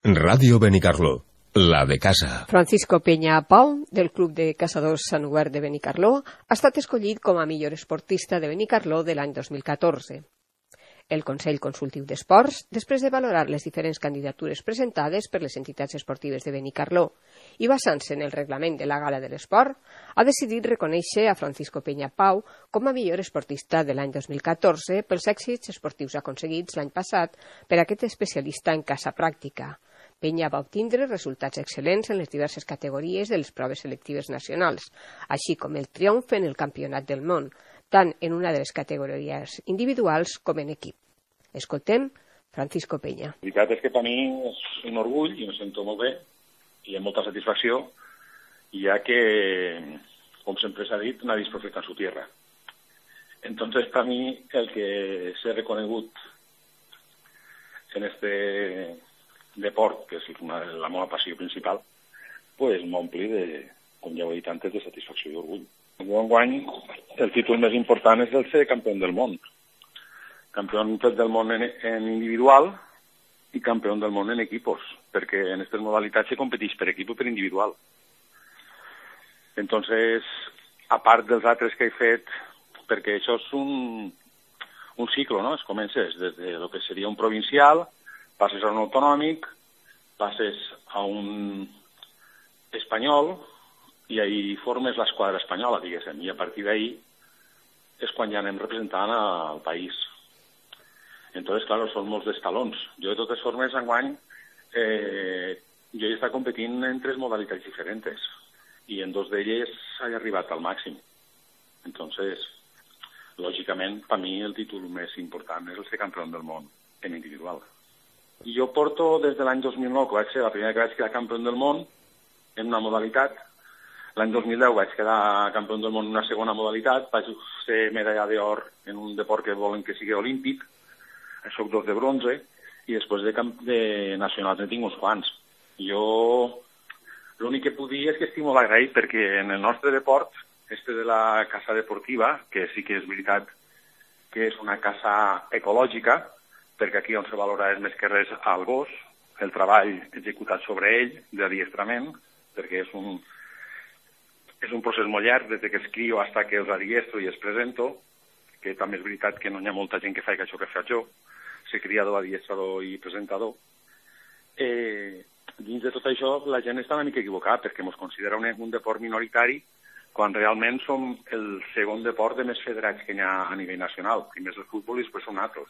Ràdio Benicarló, la de casa. Francisco Peña Pau, del Club de Caçadors Sant Obert de Benicarló, ha estat escollit com a millor esportista de Benicarló de l'any 2014. El Consell Consultiu d'Esports, després de valorar les diferents candidatures presentades per les entitats esportives de Benicarló i basant-se en el reglament de la Gala de l'Esport, ha decidit reconèixer a Francisco Peña Pau com a millor esportista de l'any 2014 pels èxits esportius aconseguits l'any passat per aquest especialista en caça pràctica. Peña va obtindre resultats excel·lents en les diverses categories de les proves selectives nacionals, així com el triomf en el Campionat del Món, tant en una de les categories individuals com en equip. Escoltem Francisco Peña. La veritat és que per mi és un orgull i me sento molt bé i amb molta satisfacció, ja que, com sempre s'ha dit, nadie es profeta en su tierra. Entonces, para mí, el que se ha reconegut en este deport, que és la meva passió principal, pues m'ompli de, com ja ho he dit antes, de satisfacció i orgull. Enguany, el títol més important és el ser campió del món. Campió del món en individual i campió del món en equipos, perquè en aquestes modalitats se competeix per equip o per individual. Entonces, a part dels altres que he fet, perquè això és un cicle, no? Es comences des de lo que seria un provincial, passes a un autonòmic, passes a un espanyol i ahí formes l'esquadra espanyola, diguéssim, i a partir d'ahí és quan ja anem representant al país. Entonces, claro, són molts d'estalons. Jo, de totes formes, enguany, jo he estat competint en 3 modalitats diferents i en 2 d'elles he arribat al màxim. Entonces, lògicament, per mi el títol més important és el ser campió del món en individual. I jo porto des de l'any 2009, que vaig ser la primera que vaig quedar campió del món en una modalitat. L'any 2010 vaig quedar campió del món en una segona modalitat, vaig ser medalla d'or en un deport que volen que sigui olímpic, soc 2 de bronze, i després de nacionals en tinc uns quants. Jo l'únic que puc dir és que estic molt agraït perquè en el nostre deport, de la caça deportiva, que sí que és veritat que és una caça ecològica, perquè aquí on se valora és més que res al gos, el treball executat sobre ell, d'adiestrament, perquè és un procés molt llarg, des que es crio fins que els adiestro i els presento, que també és veritat que no hi ha molta gent que fa això que faig jo, ser criador, adiestrador i presentador. Dins de tot això, la gent està una mica equivocada, perquè ens considera un deport minoritari, quan realment som el segon deport de més federats que hi ha a nivell nacional. Primer és el futbol i després són altres.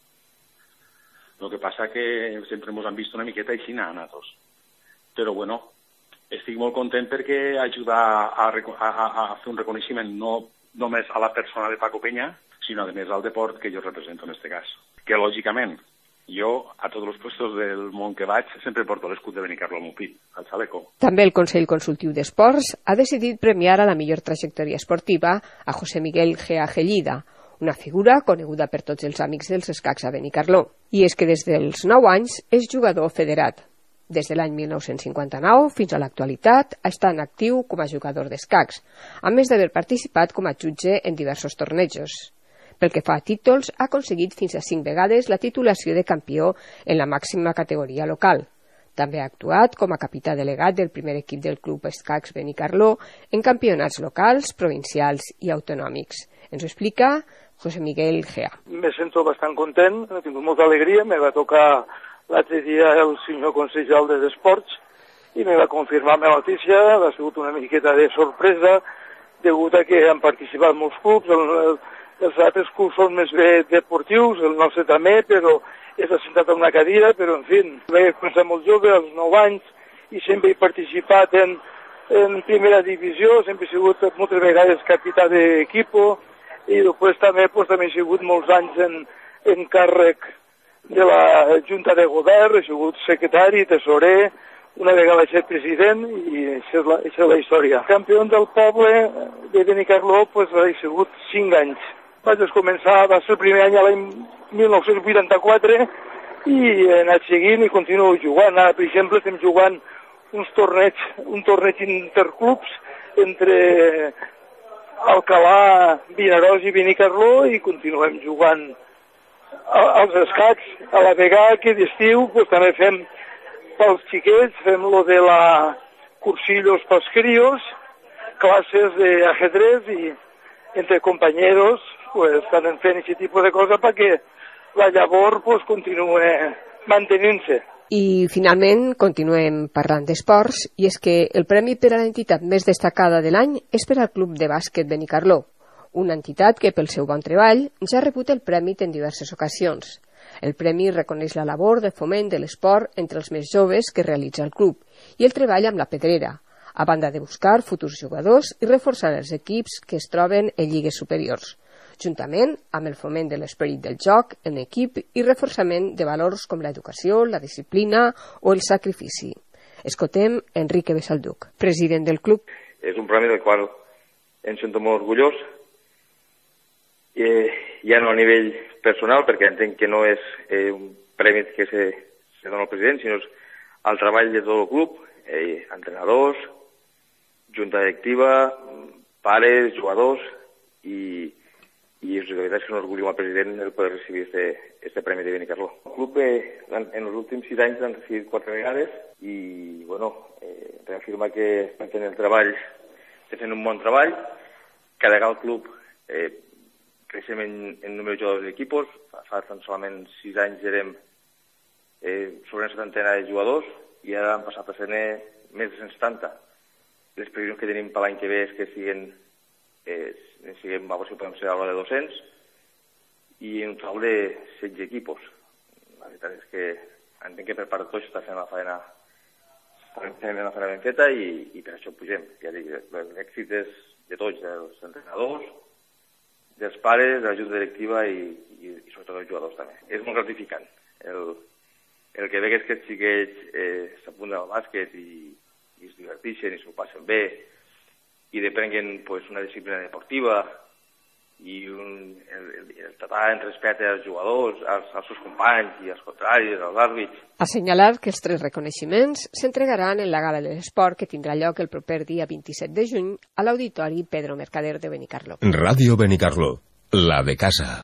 El que passa que sempre ens han vist una miqueta així a nosaltres. Però bueno, estic molt content perquè ajuda a fer un reconeixement no només a la persona de Paco Peña, sinó a més al deport que jo represento en aquest cas. Que lògicament, jo a tots els puestos del món que vaig sempre porto l'escut de Benicarló al meu pit, al xaleco. També el Consell Consultiu d'Esports ha decidit premiar a la millor trajectòria esportiva a José Miguel Gea Gellida, una figura coneguda per tots els amics dels escacs a Benicarló. I és que des dels 9 anys és jugador federat. Des de l'any 1959 fins a l'actualitat ha estat actiu com a jugador d'escacs, a més d'haver participat com a jutge en diversos tornejos. Pel que fa a títols, ha aconseguit fins a 5 vegades la titulació de campió en la màxima categoria local. També ha actuat com a capità delegat del primer equip del Club Escacs Benicarló en campionats locals, provincials i autonòmics. Ens ho explica José Miguel Gea. Me sento bastant content, he tingut molta alegria, me va tocar l'altre dia el senyor consellal de Esports i me va confirmar la notícia, ha sigut una miqueta de sorpresa, degut a que han participat molts clubs, els altres clubs són més bé deportius, el nostre també, però és assentat en una cadira, però en fi, vaig començar molt jove, als 9 anys, i sempre he participat en primera divisió, sempre he sigut moltes vegades capità d'equip, i després també he sigut molts anys en càrrec de la Junta de Govern, he sigut secretari, tesorer, una vegada he estat president i això és la història. Campió del poble de Benicarló he sigut 5 anys. Vaig començar, va ser el primer any l'any 1984 i he anat seguint i continuo jugant. Ara, per exemple, estem jugant un torneig interclubs entre Alcalà, Vinaròs i Benicarló i continuem jugant als escacs. A la vegada que d'estiu també fem pels xiquets, fem lo de la cursillos pels crios, classes d'ajedrez i entre compañeros pues estan fent aquest tipus de cosa perquè la llavor pues continue mantenint-se. I finalment continuem parlant d'esports, i és que el premi per a l'entitat més destacada de l'any és per al Club de Bàsquet Benicarló, una entitat que pel seu bon treball ja ha rebut el premi en diverses ocasions. El premi reconeix la labor de foment de l'esport entre els més joves que realitza el club i el treball amb la pedrera, a banda de buscar futurs jugadors i reforçar els equips que es troben en lligues superiors, juntament amb el foment de l'esperit del joc en equip i reforçament de valors com l'educació, la disciplina o el sacrifici. Escoltem Enrique Besalduc, president del club. És un premi del qual em sento molt orgullós, ja no a nivell personal, perquè entenc que no és un premi que se dona al president, sinó al treball de tot el club, entrenadors, junta directiva, pares, jugadors, i la veritat és que no orgullo al president el poder recibir este premi de Benicarló. El club en els últims 6 anys l'han recibit 4 vegades i, bueno, reafirma que estem fent el treball, estem fent un bon treball. Cada vegada el club creixem en número de jugadors d'equipos. Fa tan solament 6 anys érem sobre una 70 de jugadors i ara han passat a ser més de 170. Les previsions que tenim per l'any que ve és que siguem a veure si podem ser a l'hora de 200 i en un total de 16 equipos. La veritat és que entenc que per part de tots està fent la feina ben feta i per això pugem. Ja dic, l'èxit és de tots, dels entrenadors, dels pares, de la junta directiva i sobretot dels jugadors també. És molt gratificant el que veig és que els xiquets s'apunten al bàsquet i es diverteixen i s'ho passen bé i deprenguen pues, una disciplina deportiva i el tratar en respecte als jugadors, als seus companys i als contraris, als àrbits. Assenyalar que els 3 reconeixements s'entregaran en la Gala de l'Esport que tindrà lloc el proper dia 27 de juny a l'Auditori Pedro Mercader de Benicarló. Radio Benicarló, la de casa.